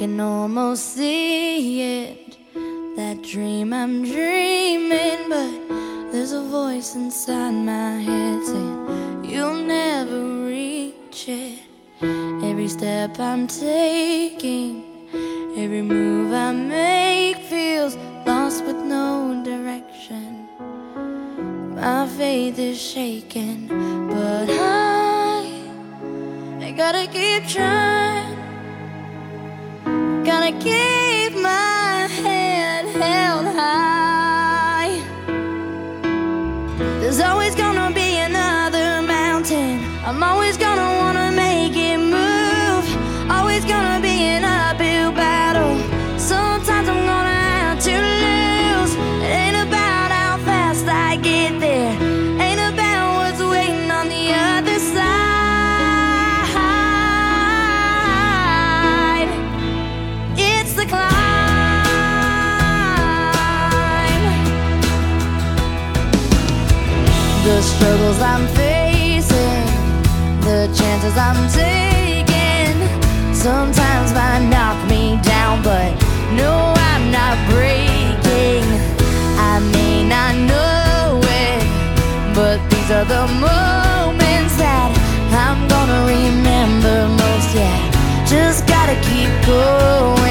can almost see it, that dream I'm dreaming, but there's a voice inside my head saying you'll never reach it. Every step I'm taking, every move I make feels lost with no direction. My faith is shaken, but I gotta keep trying. Gotta keep my head held high. There's always gonna be another mountain. I'm always gonna wanna make it move. Always gonna be an uphill battle. Sometimes I'm gonna have to lose. It ain't about how fast I get there, ain't about what's waiting on the other side. It's the climb. The struggles I'm facing, the chances I'm taking, sometimes might knock me down, but no, I'm not breaking. I may not know it, but these are the moments that I'm gonna remember most. Yeah, just gotta keep going.